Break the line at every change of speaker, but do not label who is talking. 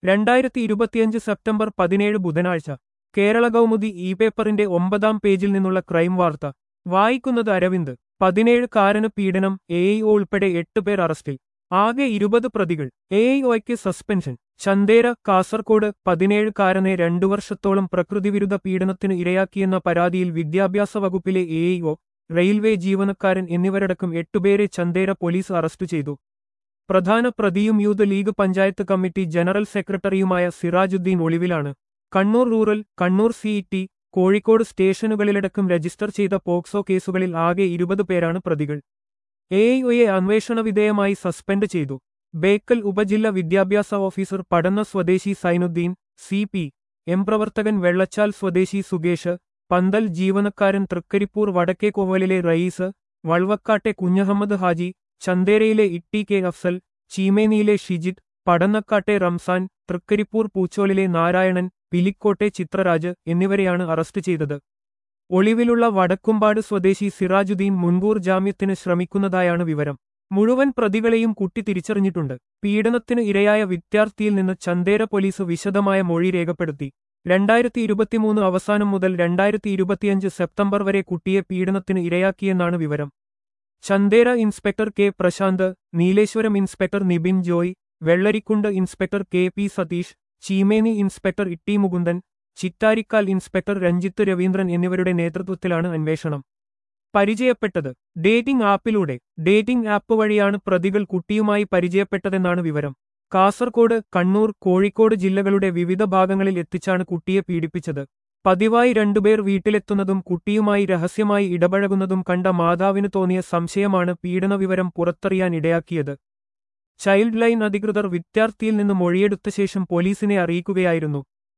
2025 September 17 ബുധനാഴ്ച Kerala Kaumudi E പേപ്പറിന്റെ 9-ാം പേജിൽ നിന്നുള്ള ക്രൈം വാർത്ത വായിക്കുന്നത് അരവിന്ദ് 17-കാരന് പീഡനം എഐഒ ഉൾപ്പെടെ 8 പേർ അറസ്റ്റിൽ ആകെ 20 പ്രതികൾ എഐഒയ്ക്ക് സസ്പെൻഷൻ ചന്തേര കാസർകോട് 17-കാരനെ 2 വർഷത്തോളം പ്രകൃതിവിരുദ്ധ പീഡനത്തിന് ഇരയാക്കിയെന്ന പരാതിയിൽ വിദ്യാഭ്യാസ വകുപ്പിലെ എഐഒ റെയിൽവേ ജീവനക്കാരൻ എന്നിവരടക്കം 8 പേരെ ചന്തേര പോലീസ് അറസ്റ്റ് ചെയ്തു പ്രധാന പ്രതിയും youth league panchayat committee general സെക്രട്ടറിയുമായ സിറാജുദ്ദീൻ ഒളിവിലാണ് കണ്ണൂർ റൂറൽ കണ്ണൂർ സിഇടി കോഴിക്കോട് സ്റ്റേഷനുകളിലടക്കം രജിസ്റ്റർ ചെയ്ത പോക്സോ കേസുകളിൽ ആകെ 20 പേരാണ് പ്രതികൾ എഐഒയെ അന്വേഷണ വിധേയമായി സസ്പെൻഡ് ചെയ്തു ബേക്കൽ ഉപജില്ല വിദ്യാഭ്യാസ ഓഫീസർ പടന്ന സ്വദേശി സൈനുദ്ദീൻ CP.M പ്രവർത്തകൻ വെള്ളച്ചാൽ സ്വദേശി സുകേഷ് പന്തൽ ജീവനക്കാരൻ തൃക്കരിപ്പൂർ വടക്കേക്കോവലിലെ റയീസ് വൾവക്കാട്ടെ കുഞ്ഞഹമ്മദ് ഹാജി ചന്തേരയിലെ ഇട്ടി കെ അഫ്സൽ ചീമേനിയിലെ ഷിജിത് പടന്നക്കാട്ടെ റംസാൻ തൃക്കരിപ്പൂർ പൂച്ചോലിലെ നാരായണൻ പിലിക്കോട്ടെ ചിത്രരാജ് എന്നിവരെയാണ് അറസ്റ്റ് ചെയ്തത് ഒളിവിലുള്ള വടക്കുംപാട് സ്വദേശി സിറാജുദ്ദീൻ മുൻകൂർ ജാമ്യത്തിന് ശ്രമിക്കുന്നതായാണ് വിവരം മുഴുവൻ പ്രതികളെയും കുട്ടി തിരിച്ചറിഞ്ഞിട്ടുണ്ട് പീഡനത്തിന് ഇരയായ വിദ്യാർത്ഥിയിൽ നിന്ന് ചന്തേര പോലീസ് വിശദമായ മൊഴി രേഖപ്പെടുത്തി 2023 അവസാനം മുതൽ 2025 സെപ്റ്റംബർ വരെ കുട്ടിയെ പീഡനത്തിന് ഇരയാക്കിയെന്നാണ് വിവരം Chandera inspector K Prashanth Nileshwaram inspector Nibin Joy Vellarikundu inspector KP Satheesh Cheemeni inspector ഇട്ടി മുകുന്ദൻ ചിറ്റാരിക്കാൽ ഇൻസ്പെക്ടർ രഞ്ജിത്ത് രവീന്ദ്രൻ എന്നിവരുടെ നേതൃത്വത്തിലാണ് അന്വേഷണം പരിചയപ്പെട്ടത് ഡേറ്റിംഗ് ആപ്പിലൂടെ ഡേറ്റിംഗ് ആപ്പ് വഴിയാണ് പ്രതികൾ കുട്ടിയുമായി പരിചയപ്പെട്ടതെന്നാണ് വിവരം കാസർകോട് കണ്ണൂർ കോഴിക്കോട് ജില്ലകളുടെ വിവിധ ഭാഗങ്ങളിൽ എത്തിച്ചാണ് കുട്ടിയെ പീഡിപ്പിച്ചത് പതിവായി 2 പേർ വീട്ടിലെത്തുന്നതും കുട്ടിയുമായി രഹസ്യമായി ഇടപഴകുന്നതും കണ്ട മാതാവിന് തോന്നിയ സംശയമാണ് പീഡന വിവരം പുറത്തറിയാൻ ഇടയാക്കിയത് ചൈൽഡ് ലൈൻ അധികൃതർ വിദ്യാർത്ഥിയിൽ നിന്ന് മൊഴിയെടുത്ത ശേഷം പോലീസിനെ അറിയിക്കുകയായിരുന്നു